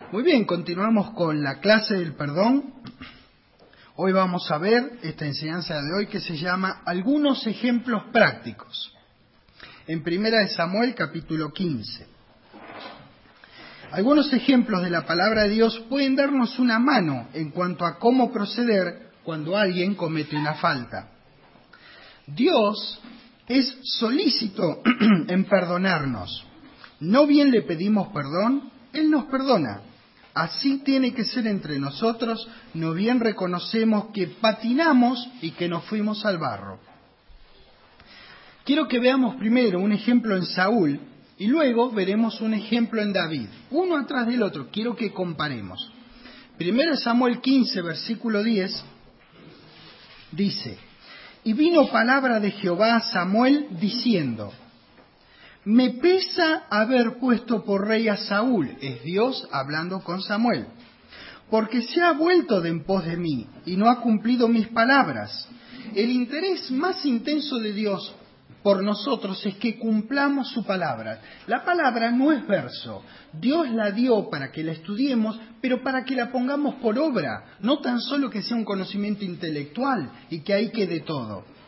Muy bien, continuamos con la clase del perdón. Hoy vamos a ver esta enseñanza de hoy que se llama Algunos ejemplos prácticos. En 1 Samuel capítulo 15. Algunos ejemplos de la palabra de Dios pueden darnos una mano en cuanto a cómo proceder cuando alguien comete una falta. Dios es solícito en perdonarnos. No bien le pedimos perdón, Él nos perdona. Así tiene que ser entre nosotros, no bien reconocemos que patinamos y que nos fuimos al barro. Quiero que veamos primero un ejemplo en Saúl y luego veremos un ejemplo en David, uno atrás del otro. Quiero que comparemos. 1 Samuel 15, versículo 10, dice: Y vino palabra de Jehová a Samuel diciendo: Me pesa haber puesto por rey a Saúl, es Dios hablando con Samuel, porque se ha vuelto de en pos de mí y no ha cumplido mis palabras. El interés más intenso de Dios por nosotros es que cumplamos su palabra. La palabra no es verso, Dios la dio para que la estudiemos, pero para que la pongamos por obra, no tan solo que sea un conocimiento intelectual y que ahí quede todo.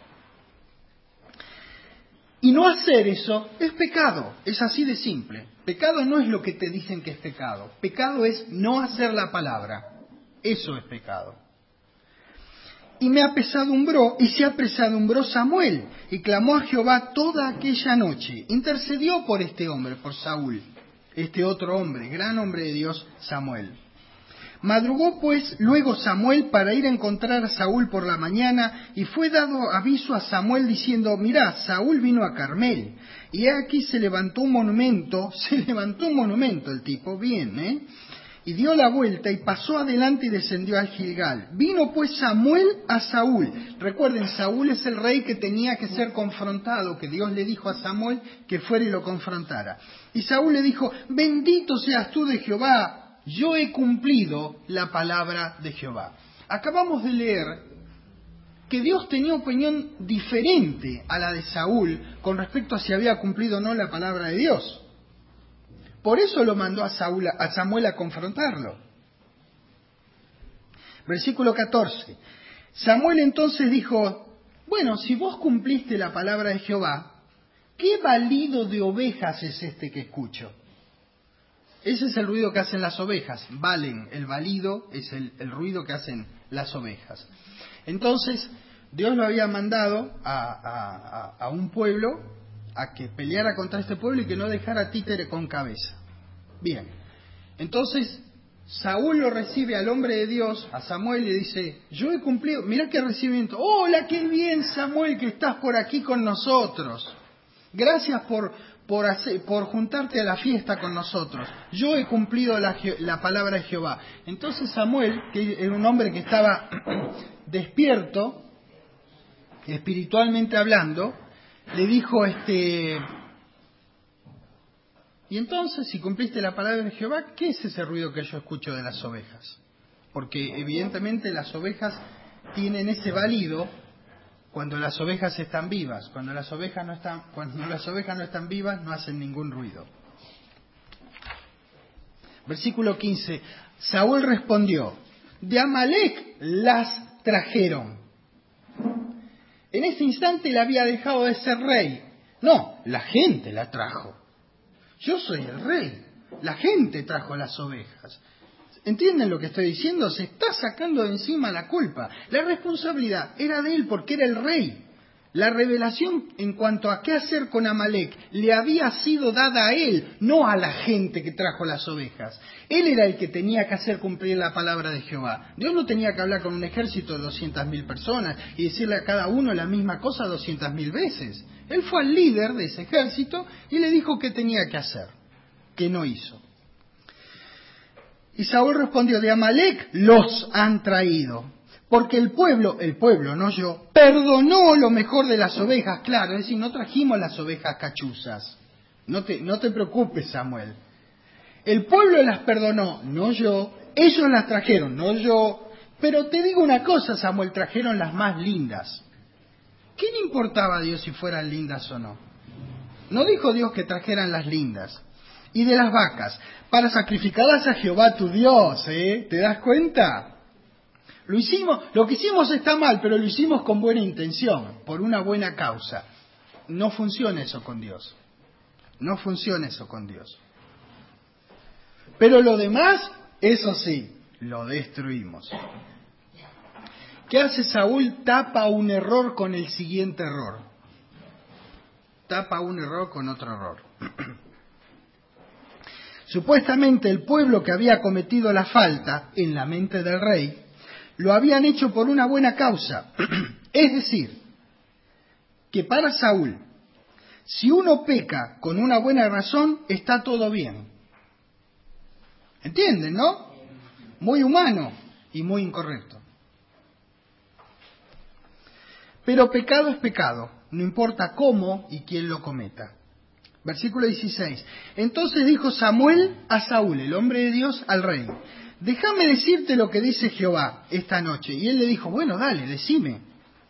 Y no hacer eso es pecado, es así de simple. Pecado no es lo que te dicen que es pecado. Pecado es no hacer la palabra. Eso es pecado. Y se apesadumbró Samuel, y clamó a Jehová toda aquella noche. Intercedió por este hombre, por Saúl, este otro hombre, gran hombre de Dios, Samuel. Madrugó pues luego Samuel para ir a encontrar a Saúl por la mañana, y fue dado aviso a Samuel diciendo: Mirá, Saúl vino a Carmel, y aquí se levantó un monumento el tipo, bien, y dio la vuelta y pasó adelante y descendió al Gilgal. Vino pues Samuel a Saúl. Recuerden, Saúl es el rey que tenía que ser confrontado, que Dios le dijo a Samuel que fuera y lo confrontara. Y Saúl le dijo: Bendito seas tú de Jehová, yo he cumplido la palabra de Jehová. Acabamos de leer que Dios tenía opinión diferente a la de Saúl con respecto a si había cumplido o no la palabra de Dios. Por eso lo mandó a Samuel a confrontarlo. Versículo 14. Samuel entonces dijo: Bueno, si vos cumpliste la palabra de Jehová, ¿qué balido de ovejas es este que escucho? Ese es el ruido que hacen las ovejas. Balen, el balido es el ruido que hacen las ovejas. Entonces, Dios lo había mandado a un pueblo a que peleara contra este pueblo y que no dejara títere con cabeza. Bien, entonces Saúl lo recibe al hombre de Dios, a Samuel, y le dice: yo he cumplido. Mirá qué recibimiento. Hola, qué bien, Samuel, que estás por aquí con nosotros. Gracias por juntarte a la fiesta con nosotros. Yo he cumplido la palabra de Jehová. Entonces Samuel, que era un hombre que estaba despierto, espiritualmente hablando, le dijo: y entonces, si cumpliste la palabra de Jehová, ¿qué es ese ruido que yo escucho de las ovejas? Porque evidentemente las ovejas tienen ese balido cuando las ovejas están vivas. Cuando las ovejas no están vivas, no hacen ningún ruido. Versículo 15. Saúl respondió: de Amalec las trajeron. En ese instante él había dejado de ser rey. No, la gente la trajo. Yo soy el rey. La gente trajo las ovejas. ¿Entienden lo que estoy diciendo? Se está sacando de encima la culpa. La responsabilidad era de él porque era el rey. La revelación en cuanto a qué hacer con Amalec le había sido dada a él, no a la gente que trajo las ovejas. Él era el que tenía que hacer cumplir la palabra de Jehová. Dios no tenía que hablar con un ejército de 200.000 personas y decirle a cada uno la misma cosa 200.000 veces. Él fue al líder de ese ejército y le dijo qué tenía que hacer, que no hizo. Y Saúl respondió: de Amalec los han traído, porque el pueblo, no yo, perdonó lo mejor de las ovejas. Claro, es decir, no trajimos las ovejas cachuzas. No te preocupes, Samuel. El pueblo las perdonó, no yo. Ellos las trajeron, no yo. Pero te digo una cosa, Samuel, trajeron las más lindas. ¿Qué le importaba a Dios si fueran lindas o no? No dijo Dios que trajeran las lindas. y de las vacas, para sacrificarlas a Jehová tu Dios, ¿eh? ¿Te das cuenta? Lo que hicimos está mal, pero lo hicimos con buena intención, por una buena causa. No funciona eso con Dios. No funciona eso con Dios. Pero lo demás, eso sí, lo destruimos. ¿Qué hace Saúl? Tapa un error con el siguiente error. Tapa un error con otro error. Supuestamente el pueblo que había cometido la falta, en la mente del rey, lo habían hecho por una buena causa. Es decir, que para Saúl, si uno peca con una buena razón, está todo bien. ¿Entienden, no? Muy humano y muy incorrecto. Pero pecado es pecado, no importa cómo y quién lo cometa. Versículo 16. Entonces dijo Samuel a Saúl, el hombre de Dios, al rey: déjame decirte lo que dice Jehová esta noche. Y él le dijo: bueno, dale, decime.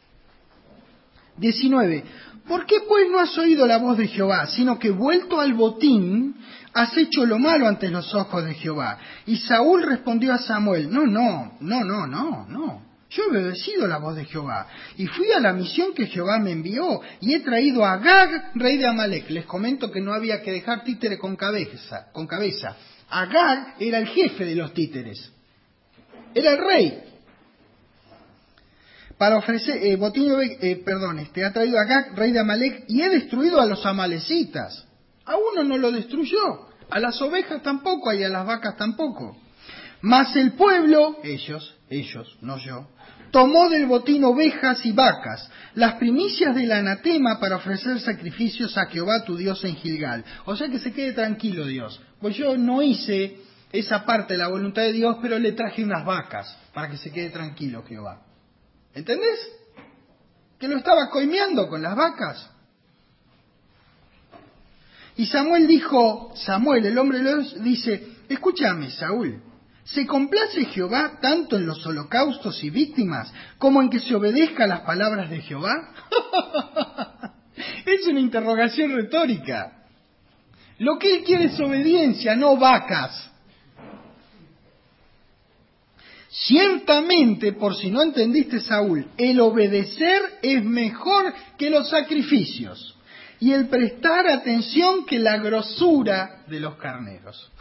19. ¿Por qué pues no has oído la voz de Jehová, sino que vuelto al botín has hecho lo malo ante los ojos de Jehová? Y Saúl respondió a Samuel: no. Yo he obedecido la voz de Jehová y fui a la misión que Jehová me envió y he traído a Agag, rey de Amalec. Les comento que no había que dejar títere con cabeza. Agag era el jefe de los títeres. Era el rey. Para ofrecer, ha traído a Agag, rey de Amalec, y he destruido a los amalecitas. A uno no lo destruyó, a las ovejas tampoco y a las vacas tampoco. Mas el pueblo, ellos, no yo, tomó del botín ovejas y vacas, las primicias del anatema para ofrecer sacrificios a Jehová tu Dios en Gilgal. O sea que se quede tranquilo Dios, pues yo no hice esa parte de la voluntad de Dios, pero le traje unas vacas para que se quede tranquilo Jehová. ¿Entendés? Que lo estaba coimeando con las vacas. Y Samuel, el hombre de Dios, dice: escúchame, Saúl, ¿se complace Jehová tanto en los holocaustos y víctimas como en que se obedezca a las palabras de Jehová? Es una interrogación retórica. Lo que él quiere es obediencia, no vacas. Ciertamente, por si no entendiste, Saúl, el obedecer es mejor que los sacrificios y el prestar atención que la grosura de los carneros.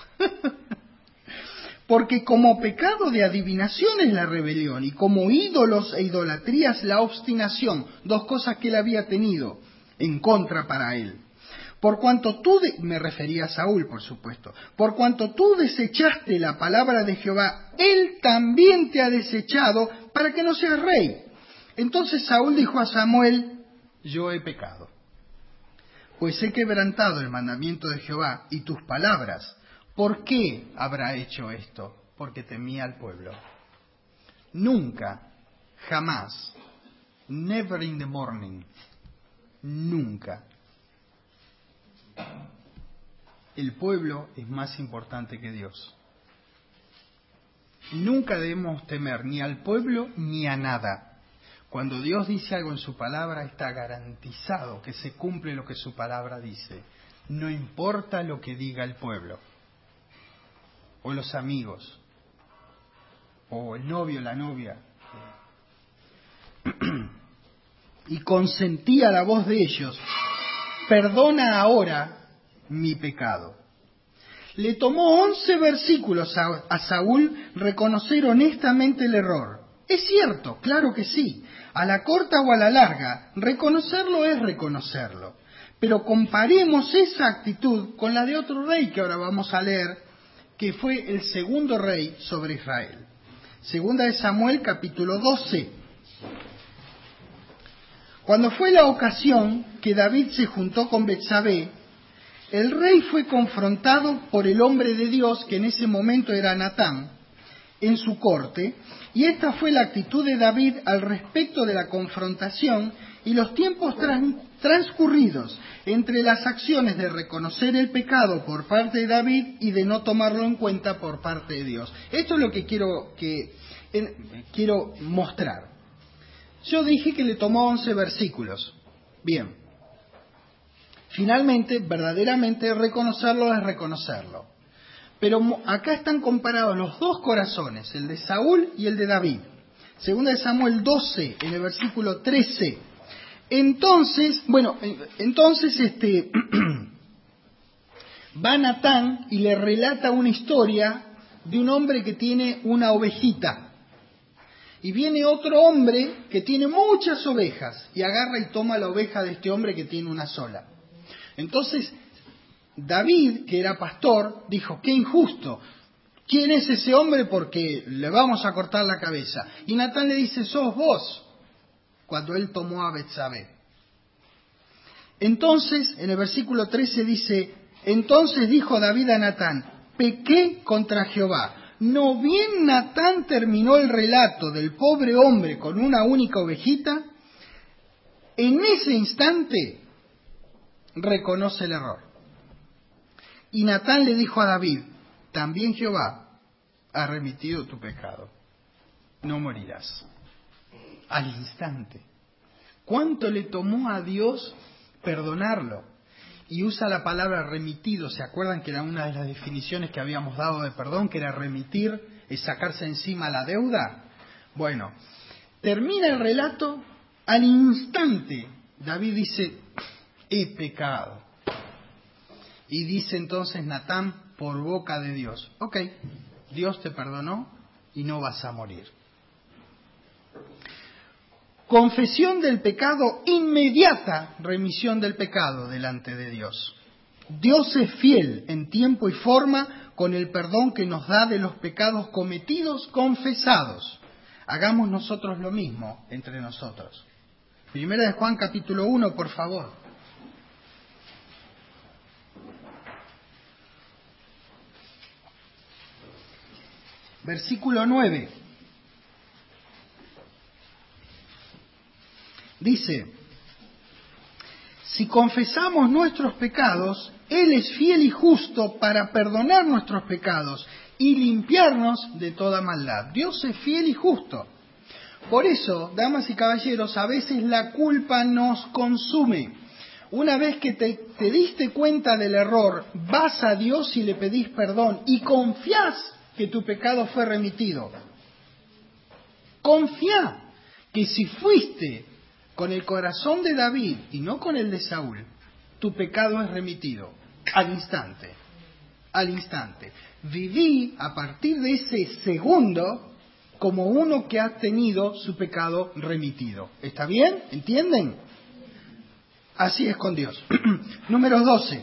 Porque como pecado de adivinación es la rebelión y como ídolos e idolatrías la obstinación, dos cosas que él había tenido en contra para él. Por cuanto me refería a Saúl, por supuesto, por cuanto tú desechaste la palabra de Jehová, él también te ha desechado para que no seas rey. Entonces Saúl dijo a Samuel: yo he pecado, pues he quebrantado el mandamiento de Jehová y tus palabras. ¿Por qué habrá hecho esto? Porque temía al pueblo. Nunca, jamás, never in the morning, nunca. El pueblo es más importante que Dios. Nunca debemos temer ni al pueblo ni a nada. Cuando Dios dice algo en su palabra, está garantizado que se cumple lo que su palabra dice. No importa lo que diga el pueblo, o los amigos, o el novio, la novia. Y consentía la voz de ellos: perdona ahora mi pecado. Le tomó 11 versículos a Saúl reconocer honestamente el error. Es cierto, claro que sí. A la corta o a la larga, reconocerlo es reconocerlo. Pero comparemos esa actitud con la de otro rey que ahora vamos a leer, que fue el segundo rey sobre Israel. Segunda de Samuel, capítulo 12. Cuando fue la ocasión que David se juntó con Betsabé, el rey fue confrontado por el hombre de Dios, que en ese momento era Natán, en su corte, y esta fue la actitud de David al respecto de la confrontación y los tiempos transcurridos entre las acciones de reconocer el pecado por parte de David y de no tomarlo en cuenta por parte de Dios. Esto es lo que quiero mostrar. Yo dije que le tomó 11 versículos. Bien. Finalmente, verdaderamente reconocerlo es reconocerlo. Pero acá están comparados los dos corazones, el de Saúl y el de David. Segunda de Samuel 12, en el versículo 13. Entonces va Natán y le relata una historia de un hombre que tiene una ovejita. Y viene otro hombre que tiene muchas ovejas y agarra y toma la oveja de este hombre que tiene una sola. Entonces, David, que era pastor, dijo, qué injusto. ¿Quién es ese hombre? Porque le vamos a cortar la cabeza. Y Natán le dice, sos vos, cuando él tomó a Betsabé. Entonces, en el versículo 13 dice, entonces dijo David a Natán, pequé contra Jehová. ¿No bien Natán terminó el relato del pobre hombre con una única ovejita? En ese instante reconoce el error. Y Natán le dijo a David, también Jehová ha remitido tu pecado, no morirás. Al instante. ¿Cuánto le tomó a Dios perdonarlo? Y usa la palabra remitido. ¿Se acuerdan que era una de las definiciones que habíamos dado de perdón, que era remitir, es sacarse encima la deuda? Bueno, termina el relato, al instante David dice, he pecado. Y dice entonces Natán por boca de Dios, ok, Dios te perdonó y no vas a morir. Confesión del pecado, inmediata remisión del pecado delante de Dios. Dios es fiel en tiempo y forma con el perdón que nos da de los pecados cometidos, confesados. Hagamos nosotros lo mismo entre nosotros. Primera de Juan capítulo 1, por favor. Versículo 9. Dice, si confesamos nuestros pecados, Él es fiel y justo para perdonar nuestros pecados y limpiarnos de toda maldad. Dios es fiel y justo. Por eso, damas y caballeros, a veces la culpa nos consume. Una vez que te diste cuenta del error, vas a Dios y le pedís perdón y confías que tu pecado fue remitido. Confía que si fuiste con el corazón de David y no con el de Saúl, tu pecado es remitido. Al instante. Al instante. Viví a partir de ese segundo como uno que ha tenido su pecado remitido. ¿Está bien? ¿Entienden? Así es con Dios. Número 12.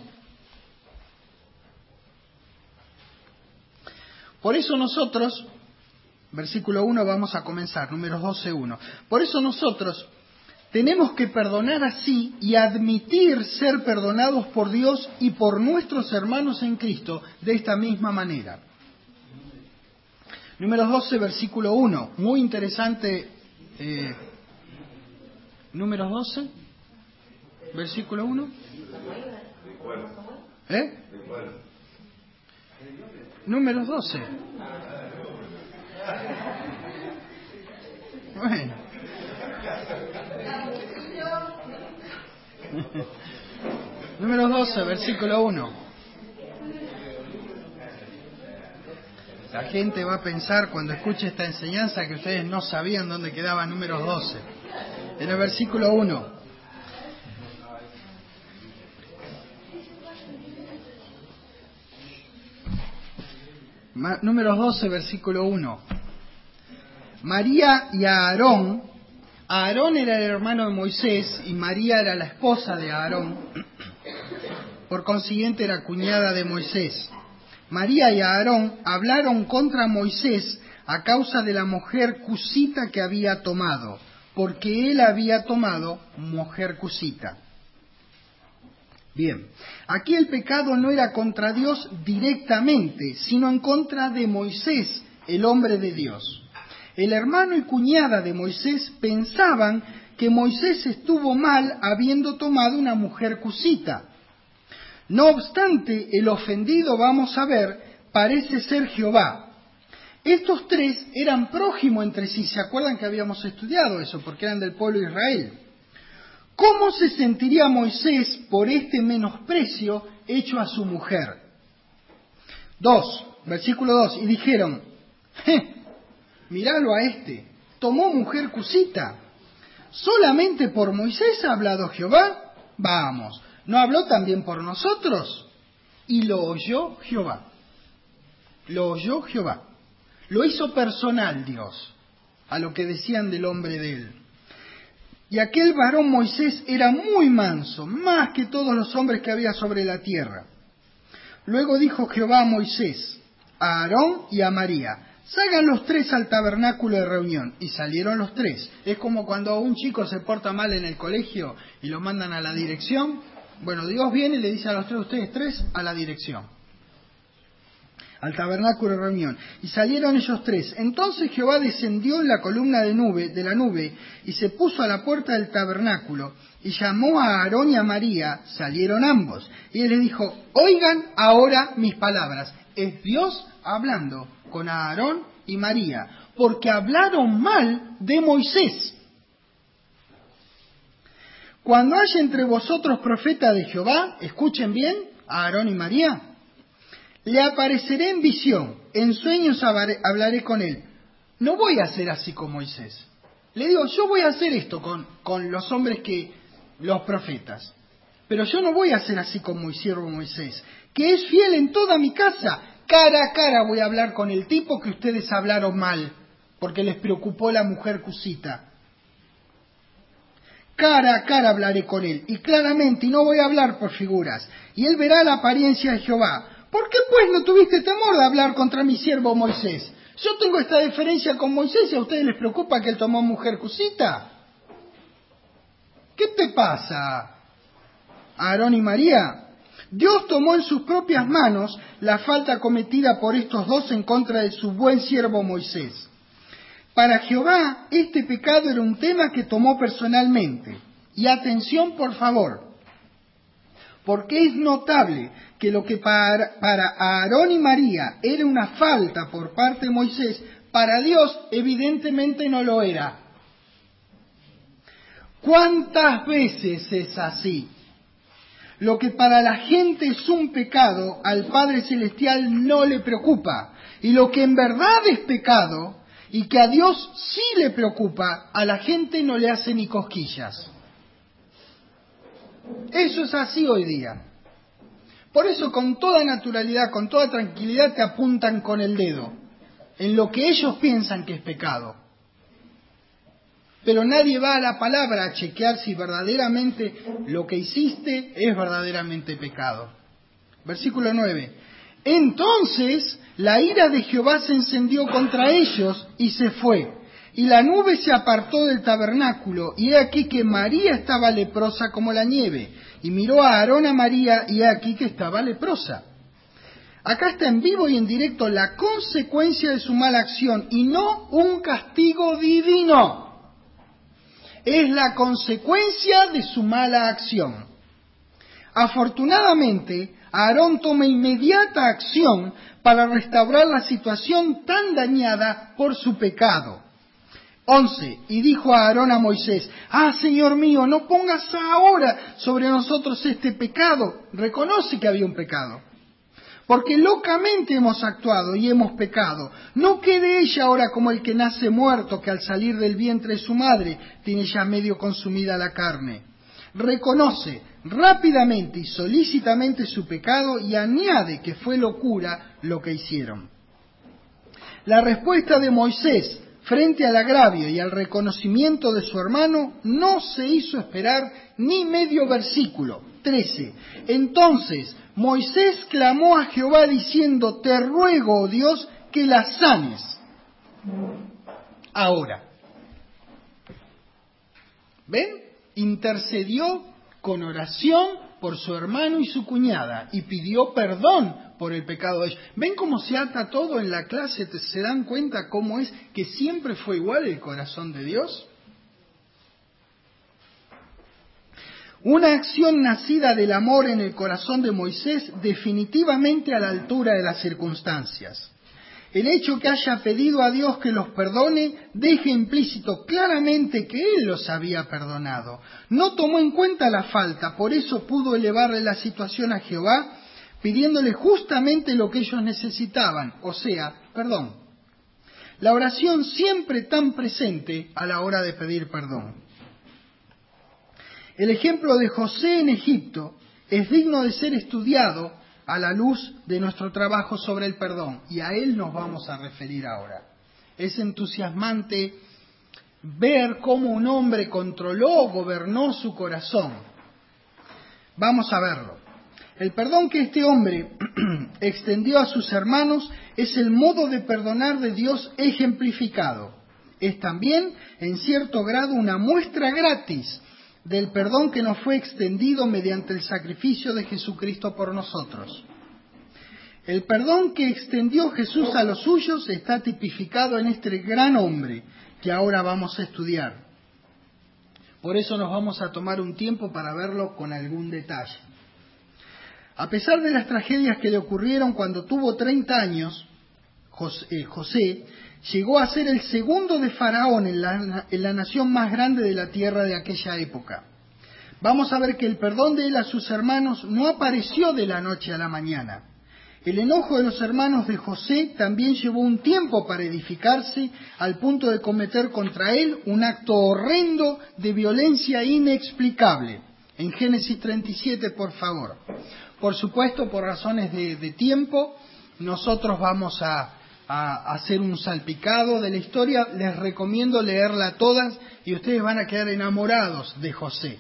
Por eso nosotros, versículo 1 vamos a comenzar, números 12:1. Por eso nosotros tenemos que perdonar así y admitir ser perdonados por Dios y por nuestros hermanos en Cristo de esta misma manera. Números 12, versículo 1. Muy interesante. Números 12, versículo 1. Números 12. Bueno. Números 12, versículo 1. La gente va a pensar cuando escuche esta enseñanza que ustedes no sabían dónde quedaba Números 12. En el versículo 1. Números 12, versículo 1. María y Aarón. Aarón era el hermano de Moisés y María era la esposa de Aarón. Por consiguiente era cuñada de Moisés. María y Aarón hablaron contra Moisés a causa de la mujer cusita que había tomado, porque él había tomado mujer cusita. Bien, aquí el pecado no era contra Dios directamente, sino en contra de Moisés, el hombre de Dios. El hermano y cuñada de Moisés pensaban que Moisés estuvo mal habiendo tomado una mujer cusita. No obstante, el ofendido, vamos a ver, parece ser Jehová. Estos tres eran prójimos entre sí, ¿se acuerdan que habíamos estudiado eso? Porque eran del pueblo de Israel. ¿cómo se sentiría Moisés por este menosprecio hecho a su mujer? 2, versículo 2, y dijeron, míralo a este, tomó mujer cusita. ¿Solamente por Moisés ha hablado Jehová? Vamos, ¿no habló también por nosotros? Y lo oyó Jehová. Lo oyó Jehová. Lo hizo personal Dios a lo que decían del hombre de él. Y aquel varón Moisés era muy manso, más que todos los hombres que había sobre la tierra. Luego dijo Jehová a Moisés, a Aarón y a María, salgan los tres al tabernáculo de reunión. Y salieron los tres. Es como cuando un chico se porta mal en el colegio y lo mandan a la dirección. Bueno, Dios viene y le dice a los tres, ustedes tres, a la dirección, al tabernáculo de reunión. Y salieron ellos tres. Entonces Jehová descendió en la columna de la nube, y se puso a la puerta del tabernáculo, y llamó a Aarón y a María. Salieron ambos. Y él les dijo, oigan ahora mis palabras. Es Dios hablando con Aarón y María, porque hablaron mal de Moisés. Cuando haya entre vosotros profeta de Jehová, escuchen bien, a Aarón y María, le apareceré en visión, en sueños hablaré con él. No voy a hacer así con Moisés. Le digo, yo voy a hacer esto con los hombres los profetas. Pero yo no voy a hacer así con mi siervo Moisés, que es fiel en toda mi casa. Cara a cara voy a hablar con el tipo que ustedes hablaron mal, porque les preocupó la mujer cusita. Cara a cara hablaré con él, y claramente, y no voy a hablar por figuras. Y él verá la apariencia de Jehová. ¿Por qué pues no tuviste temor de hablar contra mi siervo Moisés? Yo tengo esta diferencia con Moisés y a ustedes les preocupa que él tomó mujer cusita. ¿Qué te pasa, Aarón y María? Dios tomó en sus propias manos la falta cometida por estos dos en contra de su buen siervo Moisés. Para Jehová este pecado era un tema que tomó personalmente. Y atención por favor, porque es notable que lo que para Aarón y María era una falta por parte de Moisés, para Dios evidentemente no lo era. ¿Cuántas veces es así? Lo que para la gente es un pecado, al Padre Celestial no le preocupa. Y lo que en verdad es pecado, y que a Dios sí le preocupa, a la gente no le hace ni cosquillas. Eso es así hoy día. Por eso con toda naturalidad, con toda tranquilidad te apuntan con el dedo en lo que ellos piensan que es pecado. Pero nadie va a la palabra a chequear si verdaderamente lo que hiciste es verdaderamente pecado. Versículo 9. Entonces la ira de Jehová se encendió contra ellos y se fue. Y la nube se apartó del tabernáculo, y he aquí que María estaba leprosa como la nieve. Y miró a Aarón a María, y he aquí que estaba leprosa. Acá está en vivo y en directo la consecuencia de su mala acción, y no un castigo divino. Es la consecuencia de su mala acción. Afortunadamente, Aarón toma inmediata acción para restaurar la situación tan dañada por su pecado. 11. Y dijo a Aarón a Moisés, Señor mío, no pongas ahora sobre nosotros este pecado. Reconoce que había un pecado. Porque locamente hemos actuado y hemos pecado. No quede ella ahora como el que nace muerto, que al salir del vientre de su madre tiene ya medio consumida la carne. Reconoce rápidamente y solícitamente su pecado y añade que fue locura lo que hicieron. La respuesta de Moisés frente al agravio y al reconocimiento de su hermano no se hizo esperar ni medio versículo. 13. Entonces Moisés clamó a Jehová diciendo, te ruego, oh Dios, que la sanes ahora. ¿Ven? Intercedió con oración por su hermano y su cuñada y pidió perdón por el pecado de ellos. ¿Ven cómo se ata todo en la clase? ¿Se dan cuenta cómo es que siempre fue igual el corazón de Dios? Una acción nacida del amor en el corazón de Moisés, definitivamente a la altura de las circunstancias. El hecho que haya pedido a Dios que los perdone deja implícito claramente que Él los había perdonado. No tomó en cuenta la falta, por eso pudo elevarle la situación a Jehová, pidiéndole justamente lo que ellos necesitaban, o sea, perdón. La oración siempre tan presente a la hora de pedir perdón. El ejemplo de José en Egipto es digno de ser estudiado a la luz de nuestro trabajo sobre el perdón, y a él nos vamos a referir ahora. Es entusiasmante ver cómo un hombre gobernó su corazón. Vamos a verlo. El perdón que este hombre extendió a sus hermanos es el modo de perdonar de Dios ejemplificado. Es también, en cierto grado, una muestra gratis del perdón que nos fue extendido mediante el sacrificio de Jesucristo por nosotros. El perdón que extendió Jesús a los suyos está tipificado en este gran hombre que ahora vamos a estudiar. Por eso nos vamos a tomar un tiempo para verlo con algún detalle. A pesar de las tragedias que le ocurrieron cuando tuvo 30 años, José llegó a ser el segundo de Faraón en la nación más grande de la tierra de aquella época. Vamos a ver que el perdón de él a sus hermanos no apareció de la noche a la mañana. El enojo de los hermanos de José también llevó un tiempo para edificarse al punto de cometer contra él un acto horrendo de violencia inexplicable. En Génesis 37, por favor. Por supuesto, por razones de tiempo, nosotros vamos a hacer un salpicado de la historia. Les recomiendo leerla todas y ustedes van a quedar enamorados de José,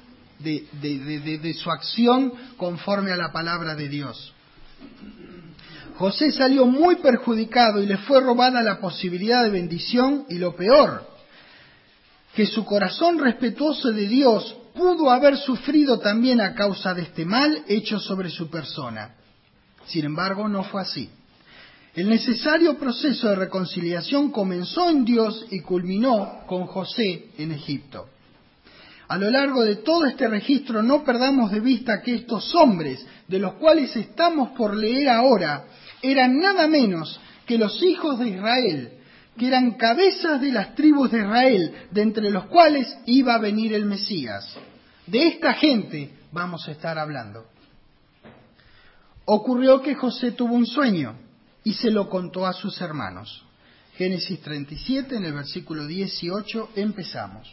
de su acción conforme a la palabra de Dios. José salió muy perjudicado y le fue robada la posibilidad de bendición, y lo peor, que su corazón respetuoso de Dios pudo haber sufrido también a causa de este mal hecho sobre su persona. Sin embargo, no fue así. El necesario proceso de reconciliación comenzó en Dios y culminó con José en Egipto. A lo largo de todo este registro no perdamos de vista que estos hombres, de los cuales estamos por leer ahora, eran nada menos que los hijos de Israel, que eran cabezas de las tribus de Israel, de entre los cuales iba a venir el Mesías. De esta gente vamos a estar hablando. Ocurrió que José tuvo un sueño y se lo contó a sus hermanos. Génesis 37, en el versículo 18, empezamos.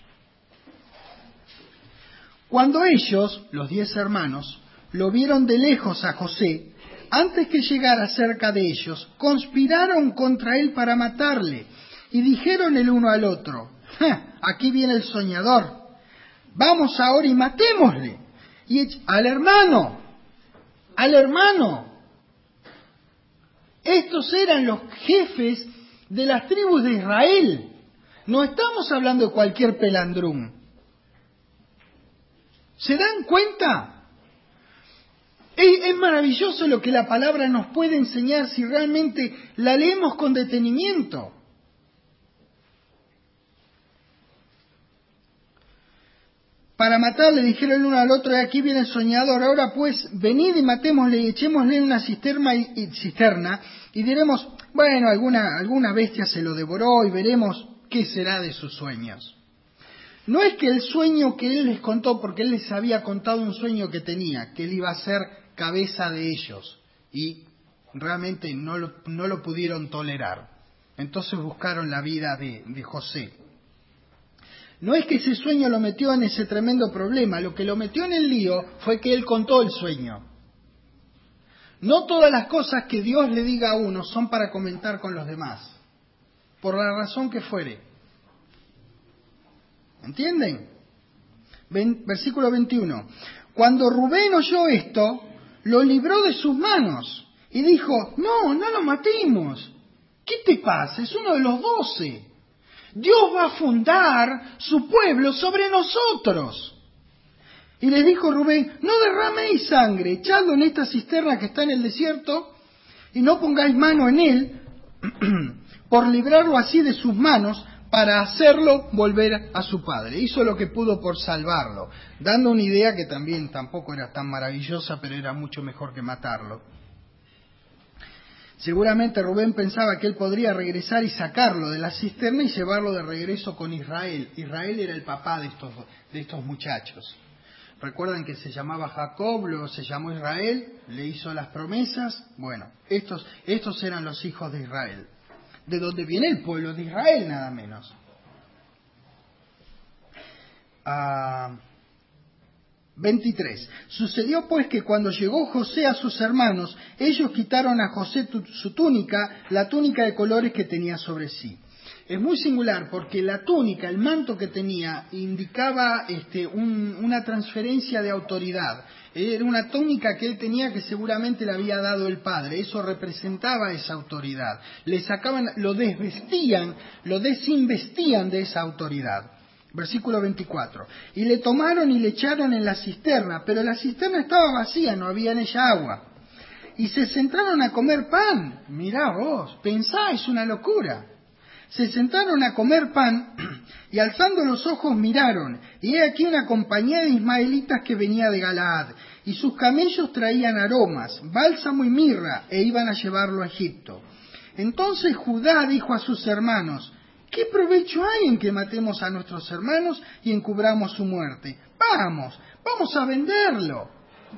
Cuando ellos, los 10 hermanos, lo vieron de lejos a José, antes que llegara cerca de ellos, conspiraron contra él para matarle, y dijeron el uno al otro: aquí viene el soñador, vamos ahora y matémosle. Y al hermano. Estos eran los jefes de las tribus de Israel. No estamos hablando de cualquier pelandrún. ¿Se dan cuenta? Es maravilloso lo que la palabra nos puede enseñar si realmente la leemos con detenimiento. Para matarle dijeron el uno al otro: aquí viene el soñador, ahora pues venid y matémosle y echémosle en una cisterna y diremos: bueno, alguna bestia se lo devoró y veremos qué será de sus sueños. No es que el sueño que él les contó, porque él les había contado un sueño que tenía, que él iba a ser cabeza de ellos, y realmente no lo pudieron tolerar. Entonces buscaron la vida de José. No es que ese sueño lo metió en ese tremendo problema, lo que lo metió en el lío fue que él contó el sueño. No todas las cosas que Dios le diga a uno son para comentar con los demás, por la razón que fuere. ¿Entienden? Versículo 21. Cuando Rubén oyó esto, lo libró de sus manos y dijo: no lo matemos. ¿Qué te pasa? Es uno de los 12. Dios va a fundar su pueblo sobre nosotros. Y les dijo Rubén: no derraméis sangre, echadlo en esta cisterna que está en el desierto y no pongáis mano en él por librarlo así de sus manos, para hacerlo volver a su padre. Hizo lo que pudo por salvarlo, dando una idea que tampoco era tan maravillosa, pero era mucho mejor que matarlo. Seguramente Rubén pensaba que él podría regresar y sacarlo de la cisterna y llevarlo de regreso con Israel. Israel era el papá de estos muchachos. Recuerdan que se llamaba Jacob, luego se llamó Israel, le hizo las promesas. Bueno, estos eran los hijos de Israel. De donde viene el pueblo de Israel, nada menos. 23. Sucedió pues que cuando llegó José a sus hermanos, ellos quitaron a José su túnica, la túnica de colores que tenía sobre sí. Es muy singular porque la túnica, el manto que tenía, indicaba una transferencia de autoridad. Era una túnica que él tenía que seguramente le había dado el padre. Eso representaba esa autoridad. Le sacaban, lo desvestían, lo desinvestían de esa autoridad. Versículo 24. Y le tomaron y le echaron en la cisterna, pero la cisterna estaba vacía, no había en ella agua. Y se sentaron a comer pan. Mirá vos, pensá, es una locura. Se sentaron a comer pan y alzando los ojos miraron, y he aquí una compañía de ismaelitas que venía de Galaad, y sus camellos traían aromas, bálsamo y mirra, e iban a llevarlo a Egipto. Entonces Judá dijo a sus hermanos: ¿qué provecho hay en que matemos a nuestros hermanos y encubramos su muerte? Vamos a venderlo.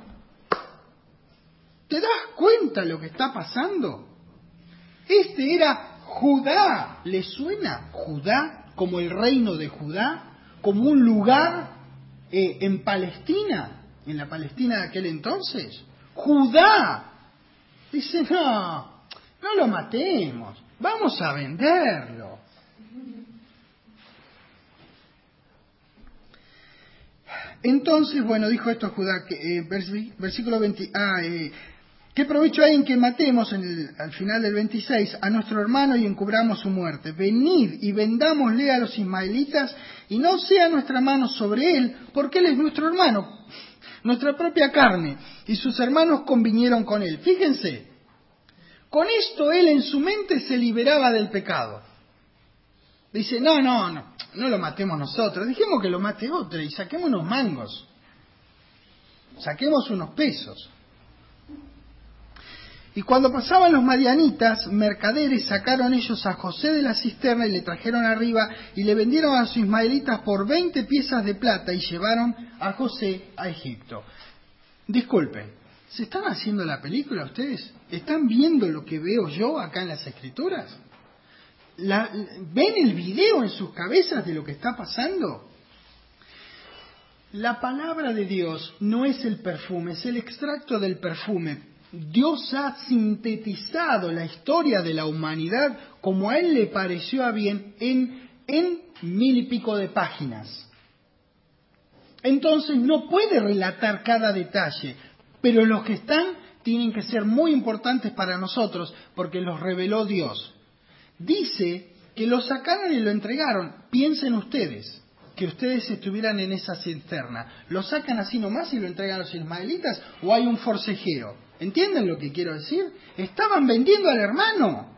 ¿Te das cuenta lo que está pasando? Este era Judá. ¿Le suena Judá como el reino de Judá? Como un lugar en Palestina, en la Palestina de aquel entonces. Judá. Dice, no lo matemos, vamos a venderlo. Entonces, bueno, dijo esto Judá, versículo 20, ¿qué provecho hay en que matemos, al final del 26, a nuestro hermano y encubramos su muerte? Venid y vendámosle a los ismaelitas, y no sea nuestra mano sobre él, porque él es nuestro hermano, nuestra propia carne, y sus hermanos convinieron con él. Fíjense, con esto él en su mente se liberaba del pecado. Dice, no lo matemos nosotros, dejemos que lo mate otro y saquemos unos mangos, saquemos unos pesos. Y cuando pasaban los madianitas, mercaderes, sacaron ellos a José de la cisterna y le trajeron arriba y le vendieron a los ismaelitas por 20 piezas de plata y llevaron a José a Egipto. Disculpen, ¿se están haciendo la ustedes? ¿Están viendo lo que veo yo acá en las Escrituras? ¿Ven el video en sus cabezas de lo que está pasando? La palabra de Dios no es el perfume, es el extracto del perfume. Dios ha sintetizado la historia de la humanidad como a Él le pareció a bien en 1000 y pico de páginas. Entonces no puede relatar cada detalle, pero los que están tienen que ser muy importantes para nosotros porque los reveló Dios. Dice que lo sacaron y lo entregaron. Piensen ustedes que ustedes estuvieran en esa cisterna. ¿Lo sacan así nomás y lo entregan a los ismaelitas o hay un forcejeo? ¿Entienden lo que quiero decir? Estaban vendiendo al hermano.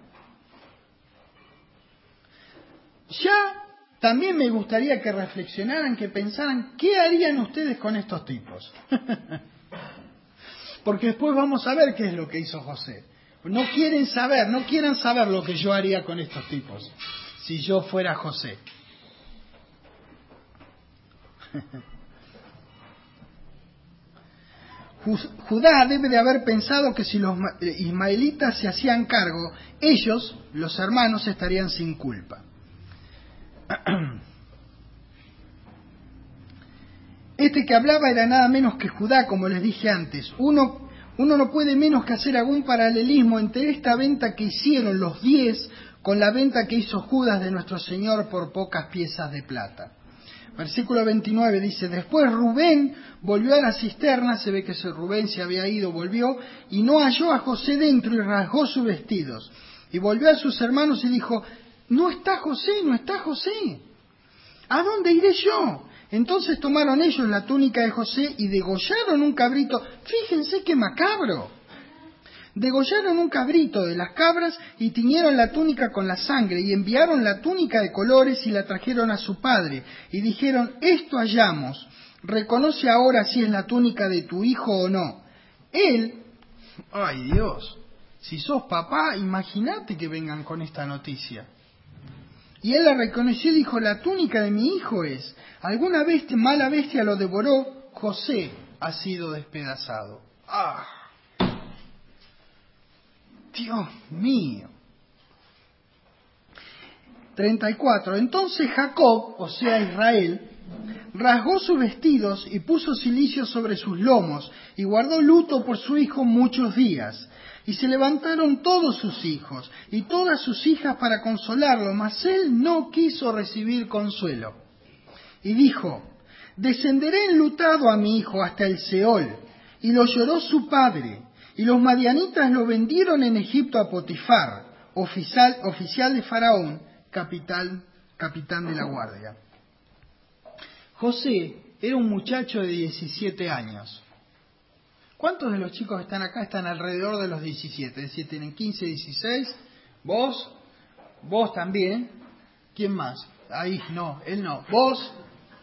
Ya también me gustaría que reflexionaran, que pensaran, ¿qué harían ustedes con estos tipos? Porque después vamos a ver qué es lo que hizo José. No quieran saber lo que yo haría con estos tipos, si yo fuera José. Judá debe de haber pensado que si los ismaelitas se hacían cargo, ellos, los hermanos, estarían sin culpa. Este que hablaba era nada menos que Judá, como les dije antes. Uno no puede menos que hacer algún paralelismo entre esta venta que hicieron los 10 con la venta que hizo Judas de nuestro Señor por pocas piezas de plata. Versículo 29 dice, después Rubén volvió a la cisterna, se ve que Rubén se había ido, volvió, y no halló a José dentro y rasgó sus vestidos. Y volvió a sus hermanos y dijo, no está José. ¿A dónde iré yo? Entonces tomaron ellos la túnica de José y degollaron un cabrito. Fíjense qué macabro. Degollaron un cabrito de las cabras y tiñeron la túnica con la sangre y enviaron la túnica de colores y la trajeron a su padre. Y dijeron, esto hallamos, reconoce ahora si es la túnica de tu hijo o no. Él, ay Dios, Si sos papá, imagínate que vengan con esta noticia. Y él la reconoció y dijo, la túnica de mi hijo es. Alguna bestia, mala bestia lo devoró, José ha sido despedazado. ¡Ah! Dios mío. 34. Entonces Jacob, o sea Israel, rasgó sus vestidos y puso cilicio sobre sus lomos y guardó luto por su hijo muchos días. Y se levantaron todos sus hijos y todas sus hijas para consolarlo, mas él no quiso recibir consuelo. Y dijo, descenderé enlutado a mi hijo hasta el Seol. Y lo lloró su padre. Y los madianitas lo vendieron en Egipto a Potifar, oficial de Faraón, capitán de la guardia. José era un muchacho de 17 años. ¿Cuántos de los chicos que están acá están alrededor de los 17? Es decir, tienen 15, 16. Vos también. ¿Quién más? Ahí, no, él no. Vos.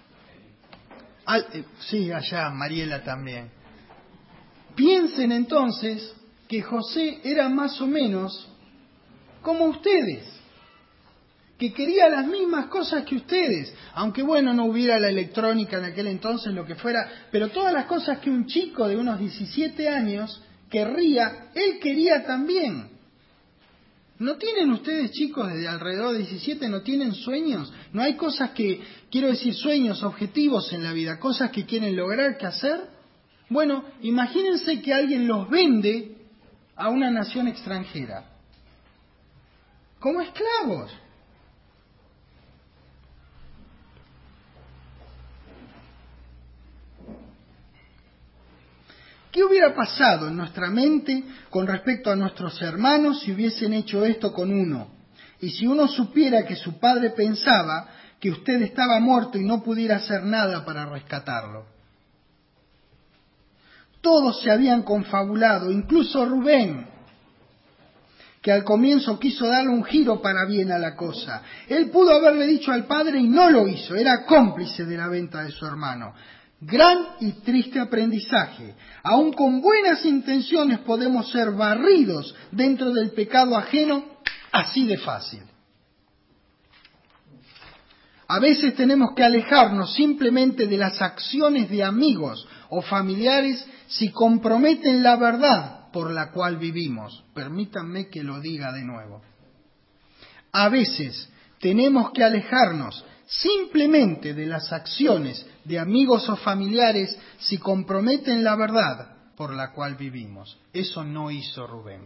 Sí, allá, Mariela también. Piensen entonces que José era más o menos como ustedes, que quería las mismas cosas que ustedes, aunque bueno, no hubiera la electrónica en aquel entonces, lo que fuera, pero todas las cosas que un chico de unos 17 años querría, él quería también. ¿No tienen ustedes, chicos, de alrededor de 17, no tienen sueños? ¿No hay cosas que, quiero decir, sueños, objetivos en la vida, cosas que quieren lograr, que hacer? Bueno, imagínense que alguien los vende a una nación extranjera, como esclavos. ¿Qué hubiera pasado en nuestra mente con respecto a nuestros hermanos si hubiesen hecho esto con uno? Y si uno supiera que su padre pensaba que usted estaba muerto y no pudiera hacer nada para rescatarlo. Todos se habían confabulado, incluso Rubén, que al comienzo quiso darle un giro para bien a la cosa. Él pudo haberle dicho al padre y no lo hizo, era cómplice de la venta de su hermano. Gran y triste aprendizaje. Aun con buenas intenciones podemos ser barridos dentro del pecado ajeno así de fácil. A veces tenemos que alejarnos simplemente de las acciones de amigos o familiares si comprometen la verdad por la cual vivimos. Permítanme que lo diga de nuevo. A veces tenemos que alejarnos simplemente de las acciones de amigos o familiares si comprometen la verdad por la cual vivimos. Eso no hizo Rubén.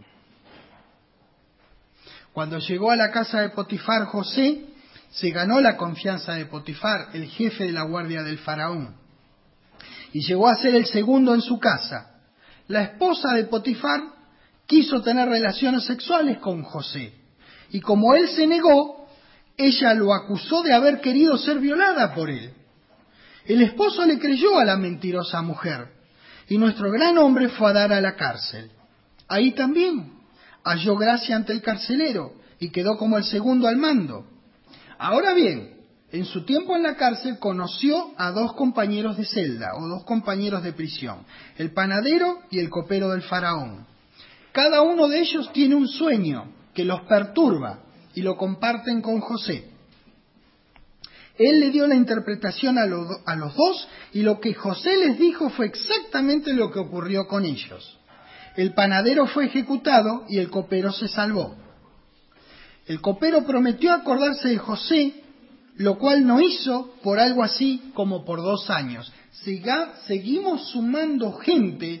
Cuando llegó a la casa de Potifar, José se ganó la confianza de Potifar, el jefe de la guardia del faraón, y llegó a ser el segundo en su casa. La esposa de Potifar quiso tener relaciones sexuales con José, y como él se negó, ella lo acusó de haber querido ser violada por él. El esposo le creyó a la mentirosa mujer, y nuestro gran hombre fue a dar a la cárcel. Ahí también halló gracia ante el carcelero, y quedó como el segundo al mando. Ahora bien, en su tiempo en la cárcel conoció a dos compañeros de celda, o dos compañeros de prisión, el panadero y el copero del faraón. Cada uno de ellos tiene un sueño que los perturba y lo comparten con José. Él le dio la interpretación a los dos y lo que José les dijo fue exactamente lo que ocurrió con ellos. El panadero fue ejecutado y el copero se salvó. El copero prometió acordarse de José, lo cual no hizo por algo así como por 2 años. Seguimos sumando gente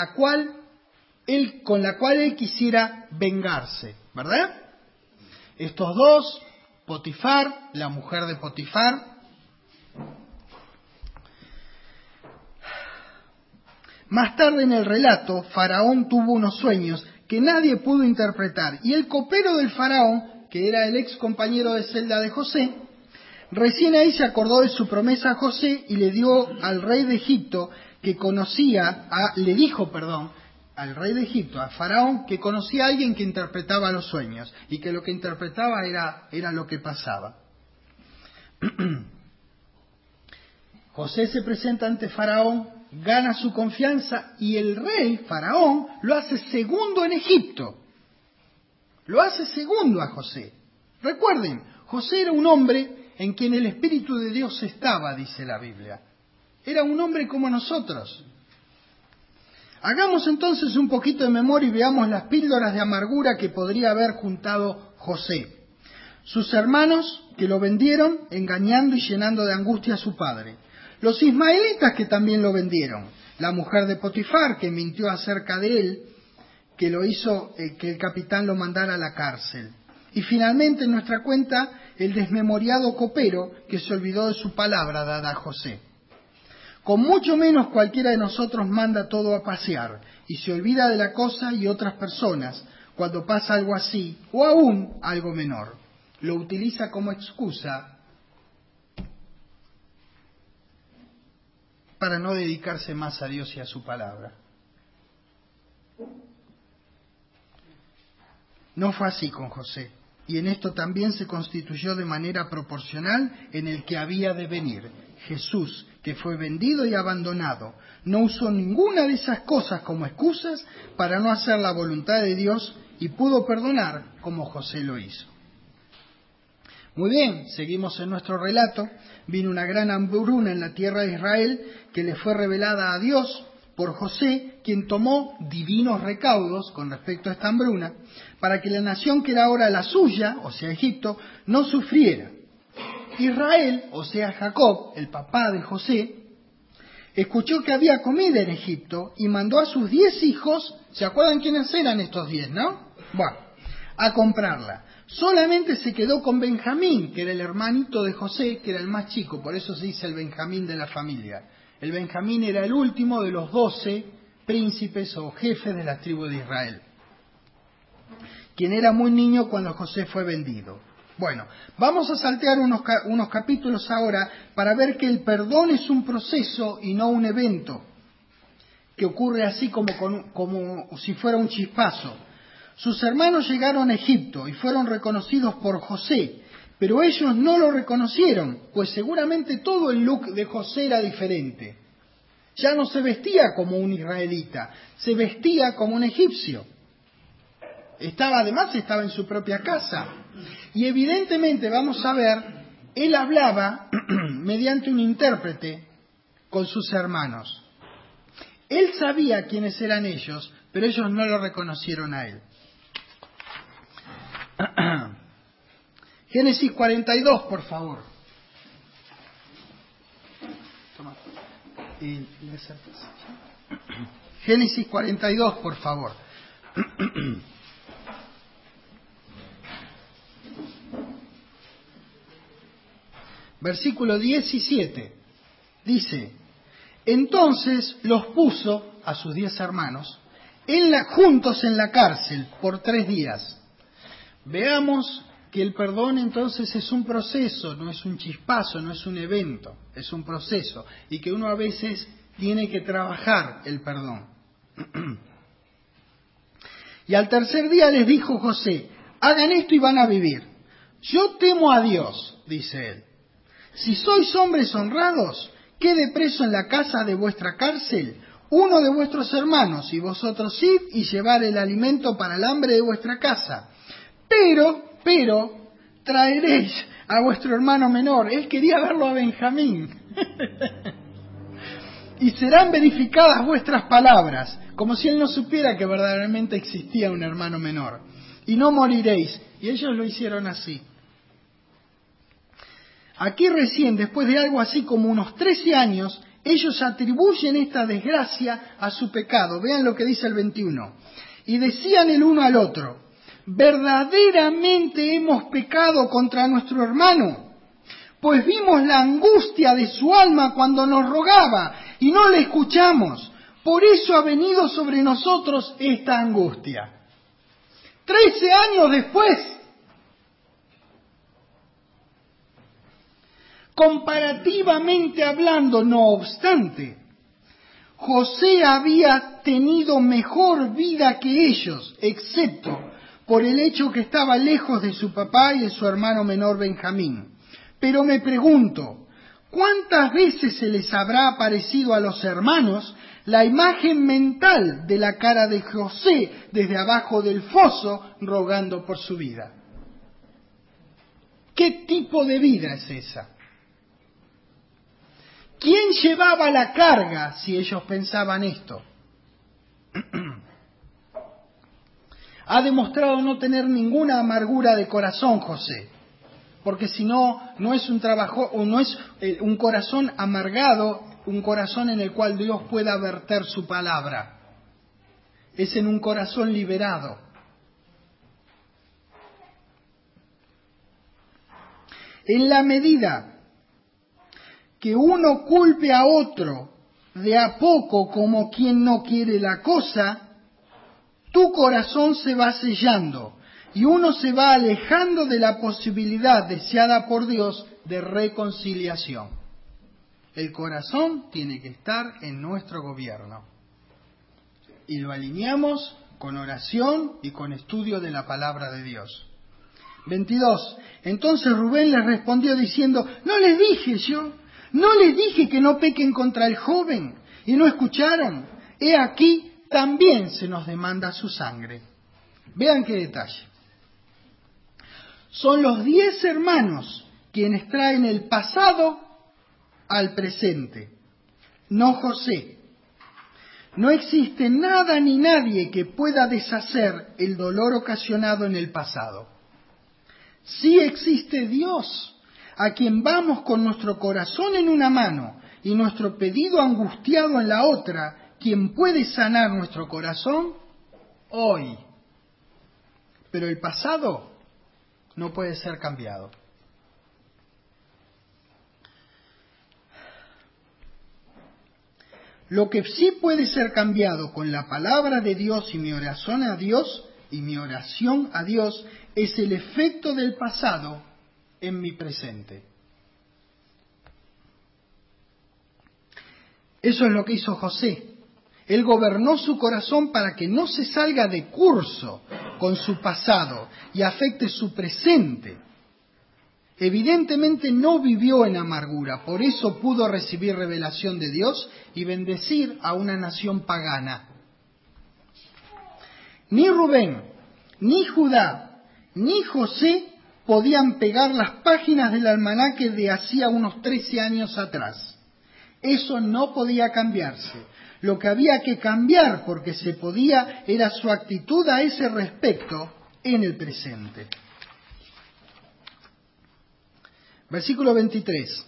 con la cual él quisiera vengarse, ¿verdad? Estos dos, Potifar, la mujer de Potifar. Más tarde en el relato, Faraón tuvo unos sueños que nadie pudo interpretar, y el copero del faraón, que era el ex compañero de celda de José, recién ahí se acordó de su promesa a José y le dio al rey de Egipto al rey de Egipto, a Faraón, que conocía a alguien que interpretaba los sueños, y que lo que interpretaba era lo que pasaba. José se presenta ante Faraón, gana su confianza y el rey, Faraón, lo hace segundo en Egipto. lo hace segundo a José. Recuerden, José era un hombre en quien el Espíritu de Dios estaba, dice la Biblia. Era un hombre como nosotros. Hagamos entonces un poquito de memoria y veamos las píldoras de amargura que podría haber juntado José. Sus hermanos que lo vendieron, engañando y llenando de angustia a su padre. Los ismaelitas que también lo vendieron. La mujer de Potifar que mintió acerca de él, que lo hizo que el capitán lo mandara a la cárcel. Y finalmente en nuestra cuenta, el desmemoriado copero que se olvidó de su palabra dada a José. Con mucho menos cualquiera de nosotros manda todo a pasear y se olvida de la cosa y otras personas cuando pasa algo así, o aún algo menor. Lo utiliza como excusa para no dedicarse más a Dios y a su palabra. No fue así con José, y en esto también se constituyó de manera proporcional en el que había de venir, Jesús, que fue vendido y abandonado. No usó ninguna de esas cosas como excusas para no hacer la voluntad de Dios y pudo perdonar como José lo hizo. Muy bien, seguimos en nuestro relato. Vino una gran hambruna en la tierra de Israel que le fue revelada a Dios por José, quien tomó divinos recaudos con respecto a esta hambruna, para que la nación que era ahora la suya, o sea Egipto, no sufriera. Israel, o sea Jacob, el papá de José, escuchó que había comida en Egipto y mandó a sus 10 hijos, ¿se acuerdan quiénes eran estos 10, no? Bueno, a comprarla. Solamente se quedó con Benjamín, que era el hermanito de José, que era el más chico, por eso se dice el Benjamín de la familia. El Benjamín era el último de los 12 príncipes o jefes de la tribu de Israel, quien era muy niño cuando José fue vendido. Bueno, vamos a saltear unos capítulos ahora para ver que el perdón es un proceso y no un evento, que ocurre así como si fuera un chispazo. Sus hermanos llegaron a Egipto y fueron reconocidos por José, pero ellos no lo reconocieron, pues seguramente todo el look de José era diferente. Ya no se vestía como un israelita, se vestía como un egipcio. Además estaba en su propia casa. Y evidentemente, vamos a ver, él hablaba mediante un intérprete con sus hermanos. Él sabía quiénes eran ellos, pero ellos no lo reconocieron a él. Génesis 42, por favor. Génesis 42, por favor. Versículo 17. Dice: entonces los puso a sus 10 hermanos juntos en la cárcel por 3 días. Veamos que el perdón entonces es un proceso, no es un chispazo, no es un evento, es un proceso, y que uno a veces tiene que trabajar el perdón. Y al tercer día les dijo José: hagan esto y van a vivir. Yo temo a Dios, dice él. Si sois hombres honrados, quede preso en la casa de vuestra cárcel uno de vuestros hermanos, y vosotros id y llevar el alimento para el hambre de vuestra casa. Pero, traeréis a vuestro hermano menor. Él quería verlo a Benjamín. Y serán verificadas vuestras palabras, como si él no supiera que verdaderamente existía un hermano menor. Y no moriréis. Y ellos lo hicieron así. Aquí recién, después de algo así como unos 13 años, ellos atribuyen esta desgracia a su pecado. Vean lo que dice el 21. Y decían el uno al otro: verdaderamente hemos pecado contra nuestro hermano, pues vimos la angustia de su alma cuando nos rogaba y no le escuchamos. Por eso ha venido sobre nosotros esta angustia. 13 años después. Comparativamente hablando, no obstante, José había tenido mejor vida que ellos, excepto por el hecho que estaba lejos de su papá y de su hermano menor Benjamín. Pero me pregunto, ¿Cuántas veces se les habrá aparecido a los hermanos la imagen mental de la cara de José desde abajo del foso rogando por su vida? ¿Qué tipo de vida es esa? ¿Quién llevaba la carga si ellos pensaban esto? Ha demostrado no tener ninguna amargura de corazón José, porque si no, no es un trabajo, o no es un corazón amargado, un corazón en el cual Dios pueda verter su palabra. Es en un corazón liberado. En la medida que uno culpe a otro de a poco como quien no quiere la cosa, tu corazón se va sellando y uno se va alejando de la posibilidad deseada por Dios de reconciliación. El corazón tiene que estar en nuestro gobierno y lo alineamos con oración y con estudio de la palabra de Dios. 22. Entonces Rubén les respondió diciendo: ¿no les dije yo? ¿No les dije que no pequen contra el joven? ¿Y no escucharon? He aquí, también se nos demanda su sangre. Vean qué detalle. Son los 10 hermanos quienes traen el pasado al presente, no José. No existe nada ni nadie que pueda deshacer el dolor ocasionado en el pasado. Sí existe Dios, a quien vamos con nuestro corazón en una mano y nuestro pedido angustiado en la otra, quien puede sanar nuestro corazón hoy. Pero el pasado no puede ser cambiado. Lo que sí puede ser cambiado con la palabra de Dios y mi oración a Dios, es el efecto del pasado en mi presente. Eso es lo que hizo José. Él gobernó su corazón para que no se salga de curso con su pasado y afecte su presente. Evidentemente no vivió en amargura, por eso pudo recibir revelación de Dios y bendecir a una nación pagana. Ni Rubén, ni Judá, ni José podían pegar las páginas del almanaque de hacía unos 13 años atrás. Eso no podía cambiarse. Lo que había que cambiar, porque se podía, era su actitud a ese respecto en el presente. Versículo 23.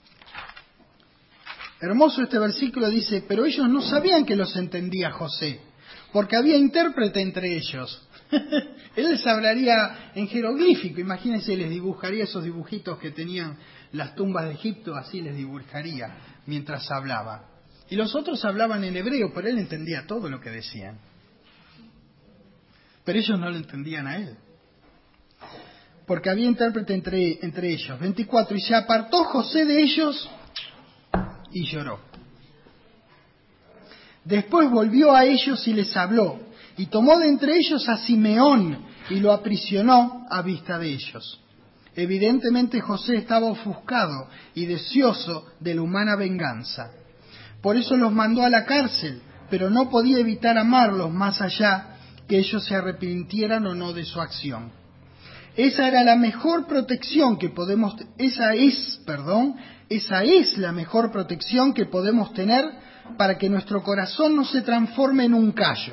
Hermoso este versículo, dice: pero ellos no sabían que los entendía José, porque había intérprete entre ellos. Él les hablaría en jeroglífico, imagínense, les dibujaría esos dibujitos que tenían las tumbas de Egipto, así les dibujaría mientras hablaba. Y los otros hablaban en hebreo, pero él entendía todo lo que decían. Pero ellos no lo entendían a él, porque había intérprete entre ellos. 24. Y se apartó José de ellos y lloró. Después volvió a ellos y les habló, y tomó de entre ellos a Simeón y lo aprisionó a vista de ellos. Evidentemente José estaba ofuscado y deseoso de la humana venganza. Por eso los mandó a la cárcel, pero no podía evitar amarlos más allá que ellos se arrepintieran o no de su acción. Esa es la mejor protección que podemos tener para que nuestro corazón no se transforme en un callo.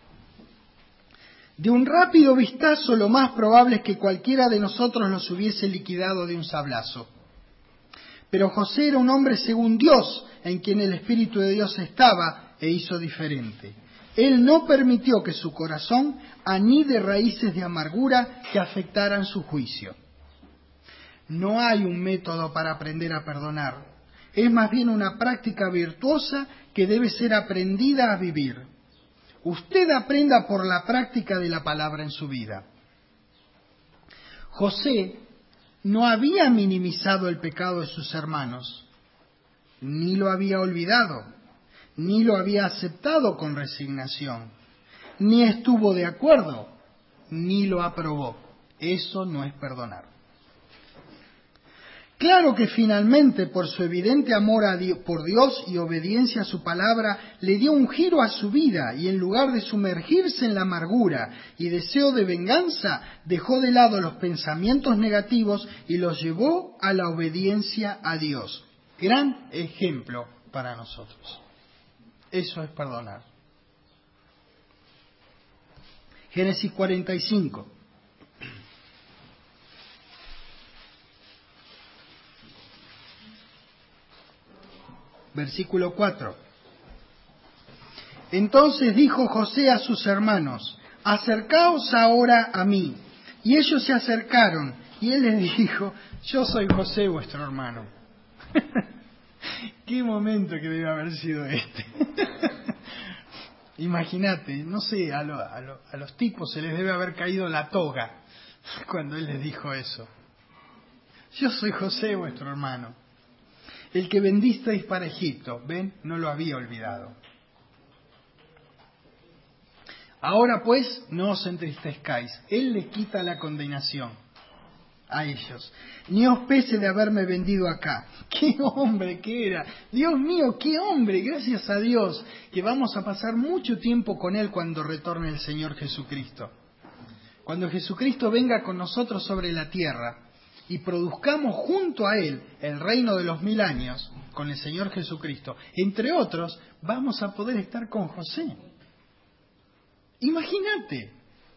De un rápido vistazo, lo más probable es que cualquiera de nosotros los hubiese liquidado de un sablazo. Pero José era un hombre según Dios, en quien el Espíritu de Dios estaba, e hizo diferente. Él no permitió que su corazón anide raíces de amargura que afectaran su juicio. No hay un método para aprender a perdonar. Es más bien una práctica virtuosa que debe ser aprendida a vivir. Usted aprenda por la práctica de la palabra en su vida. José no había minimizado el pecado de sus hermanos, ni lo había olvidado, ni lo había aceptado con resignación, ni estuvo de acuerdo, ni lo aprobó. Eso no es perdonar. Claro que finalmente, por su evidente amor por Dios y obediencia a su palabra, le dio un giro a su vida y en lugar de sumergirse en la amargura y deseo de venganza, dejó de lado los pensamientos negativos y los llevó a la obediencia a Dios. Gran ejemplo para nosotros. Eso es perdonar. Génesis 45. Versículo 4. Entonces dijo José a sus hermanos: acercaos ahora a mí. Y ellos se acercaron, y él les dijo: yo soy José, vuestro hermano. Qué momento que debe haber sido este. Imagínate, no sé, a los tipos se les debe haber caído la toga cuando él les dijo eso. Yo soy José, vuestro hermano, el que vendisteis para Egipto. ¿Ven? No lo había olvidado. Ahora pues, no os entristezcáis. Él les quita la condenación a ellos. Ni os pese de haberme vendido acá. ¡Qué hombre que era! Dios mío, qué hombre. Gracias a Dios que vamos a pasar mucho tiempo con Él cuando retorne el Señor Jesucristo. Cuando Jesucristo venga con nosotros sobre la tierra y produzcamos junto a Él el reino de los 1000 años con el Señor Jesucristo, entre otros, vamos a poder estar con José. Imagínate.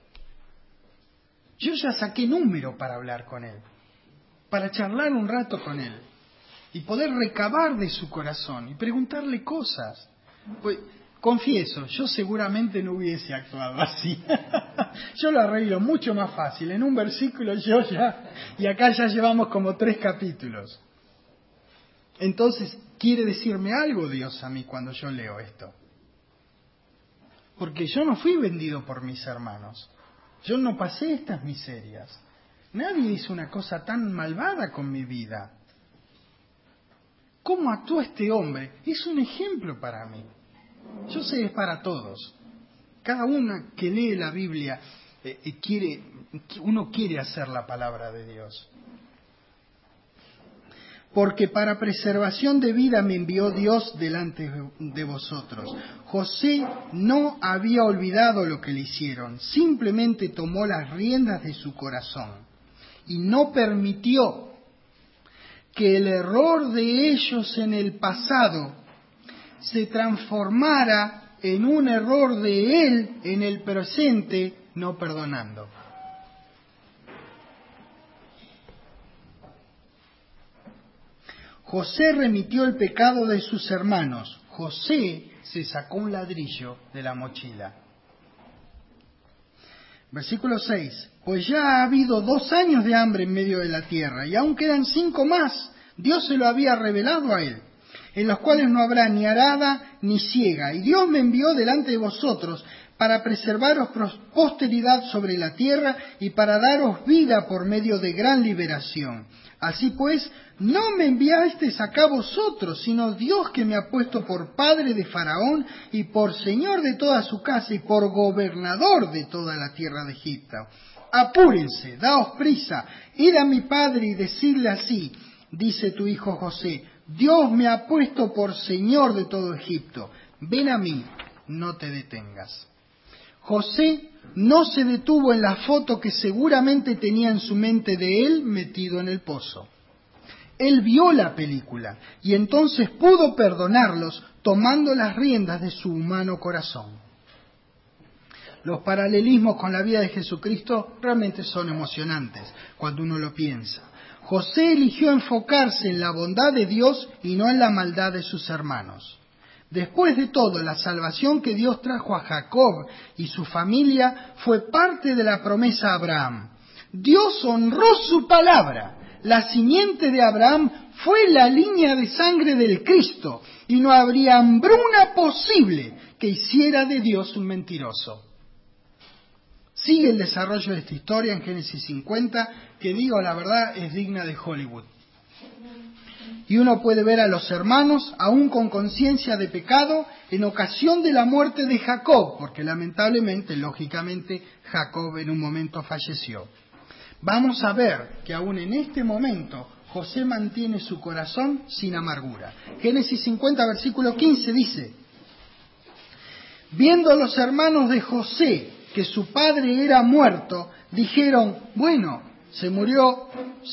Yo ya saqué número para hablar con él, para charlar un rato con él y poder recabar de su corazón y preguntarle cosas. Pues, confieso, yo seguramente no hubiese actuado así. Yo lo arreglo mucho más fácil. En un versículo y acá ya llevamos como 3 capítulos. Entonces, ¿quiere decirme algo Dios a mí cuando yo leo esto? Porque yo no fui vendido por mis hermanos. Yo no pasé estas miserias. Nadie hizo una cosa tan malvada con mi vida. ¿Cómo actuó este hombre? Es un ejemplo para mí. Yo sé, es para todos. Cada uno que lee la Biblia uno quiere hacer la palabra de Dios. Porque para preservación de vida me envió Dios delante de vosotros. José no había olvidado lo que le hicieron, simplemente tomó las riendas de su corazón y no permitió que el error de ellos en el pasado se transformara en un error de él en el presente, no perdonando. José remitió el pecado de sus hermanos. José se sacó un ladrillo de la mochila. Versículo 6. Pues ya ha habido 2 años de hambre en medio de la tierra, y aún quedan 5 más. Dios se lo había revelado a él, en los cuales no habrá ni arada ni siega. Y Dios me envió delante de vosotros para preservaros posteridad sobre la tierra y para daros vida por medio de gran liberación. Así pues, no me enviasteis acá vosotros, sino Dios que me ha puesto por padre de Faraón y por señor de toda su casa y por gobernador de toda la tierra de Egipto. Apúrense, daos prisa, id a mi padre y decidle así, dice tu hijo José, Dios me ha puesto por señor de todo Egipto, ven a mí, no te detengas. José no se detuvo en la foto que seguramente tenía en su mente de él metido en el pozo. Él vio la película y entonces pudo perdonarlos tomando las riendas de su humano corazón. Los paralelismos con la vida de Jesucristo realmente son emocionantes cuando uno lo piensa. José eligió enfocarse en la bondad de Dios y no en la maldad de sus hermanos. Después de todo, la salvación que Dios trajo a Jacob y su familia fue parte de la promesa a Abraham. Dios honró su palabra. La simiente de Abraham fue la línea de sangre del Cristo y no habría hambruna posible que hiciera de Dios un mentiroso. Sigue el desarrollo de esta historia en Génesis 50, que digo la verdad es digna de Hollywood. Y uno puede ver a los hermanos, aún con conciencia de pecado, en ocasión de la muerte de Jacob, porque lamentablemente, lógicamente, Jacob en un momento falleció. Vamos a ver que aún en este momento José mantiene su corazón sin amargura. Génesis 50, versículo 15 dice: viendo los hermanos de José que su padre era muerto, dijeron, bueno, se murió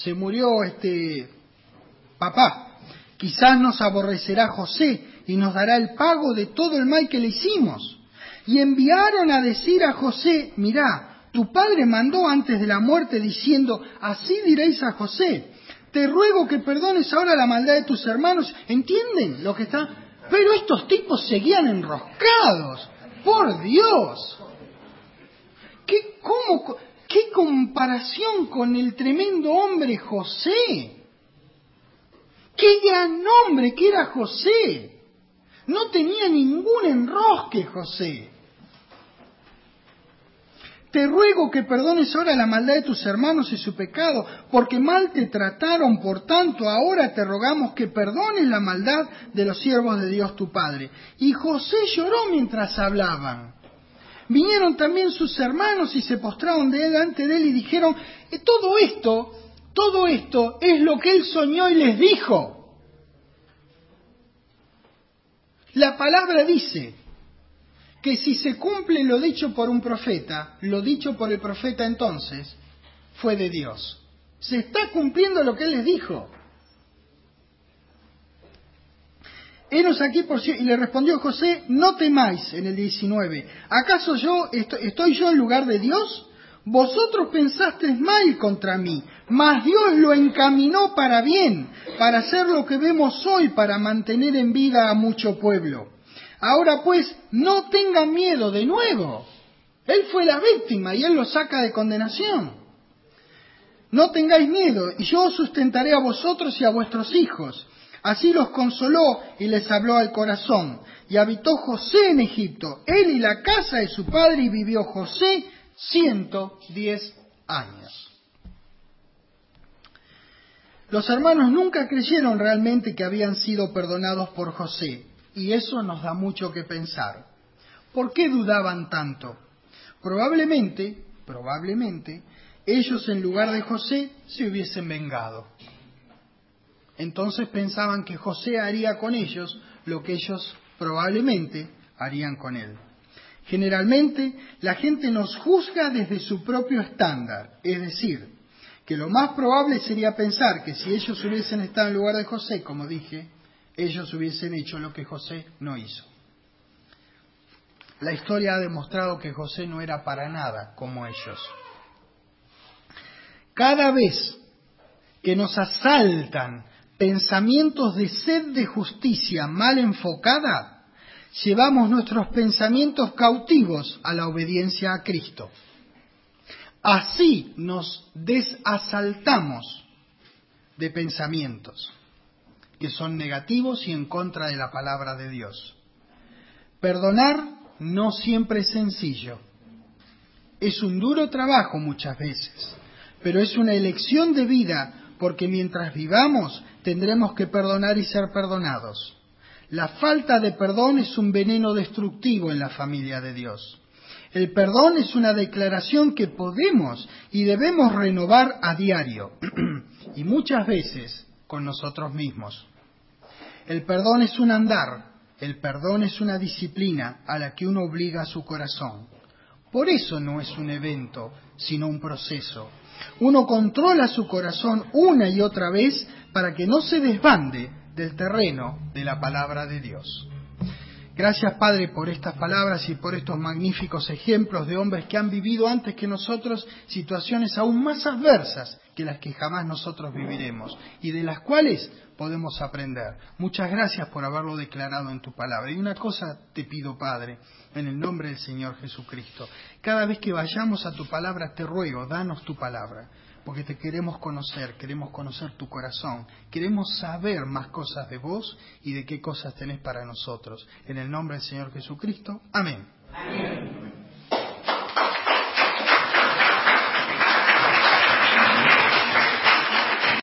papá, quizás nos aborrecerá José y nos dará el pago de todo el mal que le hicimos. Y enviaron a decir a José, mirá, tu padre mandó antes de la muerte diciendo, así diréis a José, te ruego que perdones ahora la maldad de tus hermanos. ¿Entienden lo que está? Pero estos tipos seguían enroscados. ¡Por Dios! ¿Qué comparación con el tremendo hombre José? ¡Qué gran hombre que era José! No tenía ningún enrosque José. Te ruego que perdones ahora la maldad de tus hermanos y su pecado, porque mal te trataron, por tanto ahora te rogamos que perdones la maldad de los siervos de Dios tu Padre. Y José lloró mientras hablaban. Vinieron también sus hermanos y se postraron delante de él y dijeron, todo esto es lo que él soñó y les dijo. La palabra dice que si se cumple lo dicho por un profeta, lo dicho por el profeta entonces fue de Dios. Se está cumpliendo lo que él les dijo. Henos aquí por cierto, y le respondió José, no temáis, en el 19, ¿acaso estoy yo en lugar de Dios? Vosotros pensasteis mal contra mí, mas Dios lo encaminó para bien, para hacer lo que vemos hoy, para mantener en vida a mucho pueblo. Ahora pues, no tengan miedo de nuevo. Él fue la víctima y él lo saca de condenación. No tengáis miedo, y yo os sustentaré a vosotros y a vuestros hijos. Así los consoló y les habló al corazón. Y habitó José en Egipto, él y la casa de su padre, y vivió José 110 años. Los hermanos nunca creyeron realmente que habían sido perdonados por José, y eso nos da mucho que pensar. ¿Por qué dudaban tanto? Probablemente, ellos en lugar de José se hubiesen vengado. Entonces pensaban que José haría con ellos lo que ellos probablemente harían con él. Generalmente, la gente nos juzga desde su propio estándar, es decir, que lo más probable sería pensar que si ellos hubiesen estado en lugar de José, como dije, ellos hubiesen hecho lo que José no hizo. La historia ha demostrado que José no era para nada como ellos. Cada vez que nos asaltan pensamientos de sed de justicia mal enfocada, llevamos nuestros pensamientos cautivos a la obediencia a Cristo. Así nos desasaltamos de pensamientos que son negativos y en contra de la palabra de Dios. Perdonar no siempre es sencillo. Es un duro trabajo muchas veces, pero es una elección de vida porque mientras vivamos tendremos que perdonar y ser perdonados. La falta de perdón es un veneno destructivo en la familia de Dios. El perdón es una declaración que podemos y debemos renovar a diario y muchas veces con nosotros mismos. El perdón es un andar, el perdón es una disciplina a la que uno obliga a su corazón. Por eso no es un evento, sino un proceso. Uno controla su corazón una y otra vez para que no se desbande del terreno de la palabra de Dios. Gracias, Padre, por estas palabras y por estos magníficos ejemplos de hombres que han vivido antes que nosotros situaciones aún más adversas que las que jamás nosotros viviremos y de las cuales podemos aprender. Muchas gracias por haberlo declarado en tu palabra. Y una cosa te pido, Padre, en el nombre del Señor Jesucristo. Cada vez que vayamos a tu palabra, te ruego, danos tu palabra. Porque te queremos conocer tu corazón, queremos saber más cosas de vos y de qué cosas tenés para nosotros. En el nombre del Señor Jesucristo, amén. Amén.